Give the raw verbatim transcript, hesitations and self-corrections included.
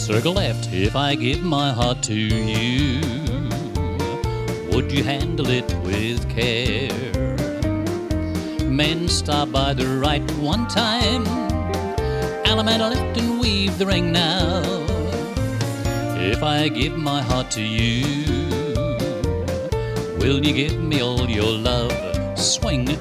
Circle left if I give my heart to you. Would you handle it with care? Men stop by the right one time. Allemande lift and weave the ring now. If I give my heart to you, will you give me all your love? Swing